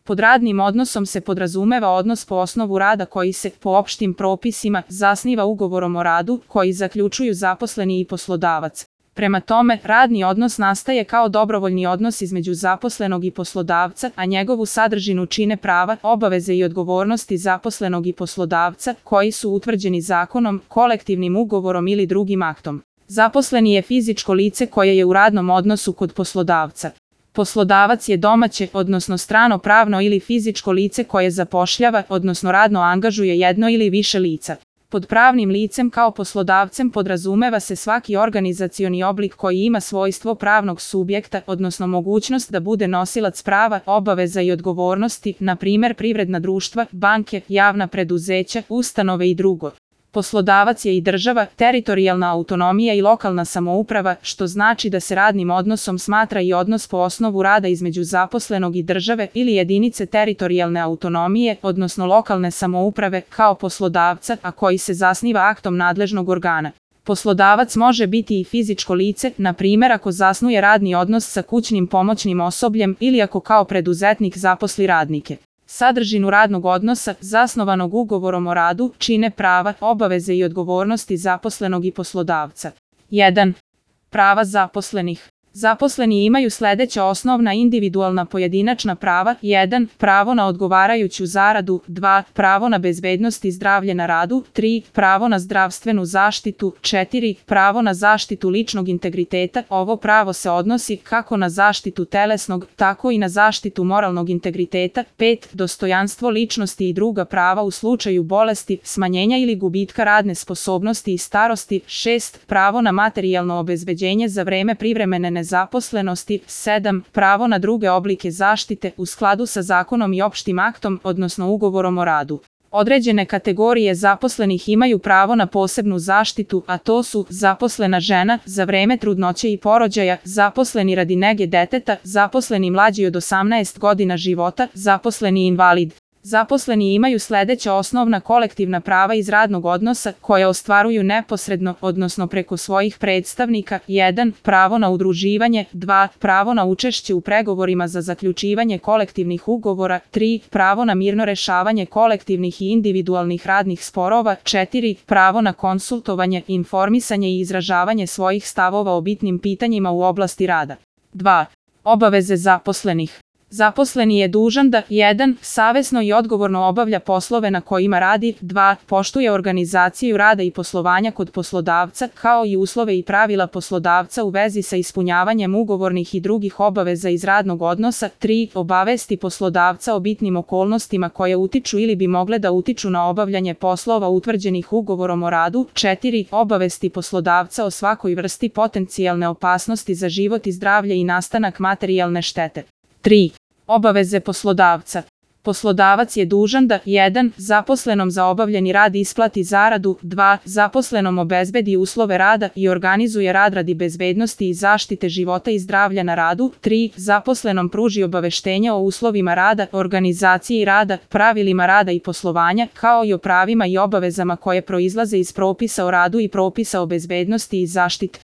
Pod radnim odnosom se podrazumeva odnos po osnovu rada koji se, po opštim propisima, zasniva ugovorom o radu, koji zaključuju zaposleni i poslodavac. Prema tome, radni odnos nastaje kao dobrovoljni odnos između zaposlenog i poslodavca, a njegovu sadržinu čine prava, obaveze i odgovornosti zaposlenog i poslodavca, koji su utvrđeni zakonom, kolektivnim ugovorom ili drugim aktom. Zaposleni je fizičko lice koje je u radnom odnosu kod poslodavca. Poslodavac je domaće, odnosno strano pravno ili fizičko lice koje zapošljava, odnosno radno angažuje jedno ili više lica. Pod pravnim licem kao poslodavcem podrazumeva se svaki organizacioni oblik koji ima svojstvo pravnog subjekta, odnosno mogućnost da bude nosilac prava, obaveza i odgovornosti, na primjer privredna društva, banke, javna preduzeća, ustanove i drugo. Poslodavac je i država, teritorijalna autonomija i lokalna samouprava, što znači da se radnim odnosom smatra i odnos po osnovu rada između zaposlenog i države ili jedinice teritorijalne autonomije, odnosno lokalne samouprave, kao poslodavca, a koji se zasniva aktom nadležnog organa. Poslodavac može biti i fizičko lice, na primjer ako zasnuje radni odnos sa kućnim pomoćnim osobljem ili ako kao preduzetnik zaposli radnike. Sadržinu radnog odnosa, zasnovanog ugovorom o radu, čine prava, obaveze i odgovornosti zaposlenog i poslodavca. 1. Prava zaposlenih. Zaposleni imaju sljedeća osnovna individualna pojedinačna prava: 1. Pravo na odgovarajuću zaradu, 2. Pravo na bezbednost i zdravlje na radu, 3. Pravo na zdravstvenu zaštitu, 4. Pravo na zaštitu ličnog integriteta. Ovo pravo se odnosi kako na zaštitu telesnog, tako i na zaštitu moralnog integriteta. 5. Dostojanstvo ličnosti i druga prava u slučaju bolesti, smanjenja ili gubitka radne sposobnosti i starosti. 6. Pravo na materijalno obezbeđenje za vreme privremene nezaposlenosti. 7. Pravo na druge oblike zaštite u skladu sa zakonom i opštim aktom, odnosno ugovorom o radu. Određene kategorije zaposlenih imaju pravo na posebnu zaštitu, a to su zaposlena žena za vreme trudnoće i porođaja, zaposleni radi nege deteta, zaposleni mlađi od 18 godina života, zaposleni invalid. Zaposleni imaju sljedeća osnovna kolektivna prava iz radnog odnosa koje ostvaruju neposredno, odnosno preko svojih predstavnika: 1. Pravo na udruživanje, 2. Pravo na učešće u pregovorima za zaključivanje kolektivnih ugovora, 3. Pravo na mirno rešavanje kolektivnih i individualnih radnih sporova, 4. Pravo na konsultovanje, informisanje i izražavanje svojih stavova o bitnim pitanjima u oblasti rada. 2. Obaveze zaposlenih. Zaposleni je dužan da: 1. Savesno i odgovorno obavlja poslove na kojima radi, 2. Poštuje organizaciju rada i poslovanja kod poslodavca, kao i uslove i pravila poslodavca u vezi sa ispunjavanjem ugovornih i drugih obaveza iz radnog odnosa, 3. Obavesti poslodavca o bitnim okolnostima koje utiču ili bi mogle da utiču na obavljanje poslova utvrđenih ugovorom o radu, 4. Obavesti poslodavca o svakoj vrsti potencijalne opasnosti za život i zdravlje i nastanak materijalne štete. 3. Obaveze poslodavca. Poslodavac je dužan da: 1. Zaposlenom za obavljeni rad isplati zaradu, 2. Zaposlenom obezbedi uslove rada i organizuje rad radi bezbednosti i zaštite života i zdravlja na radu, 3. Zaposlenom pruži obaveštenja o uslovima rada, organizaciji rada, pravilima rada i poslovanja, kao i o pravima i obavezama koje proizlaze iz propisa o radu i propisa o bezbednosti i zaštiti.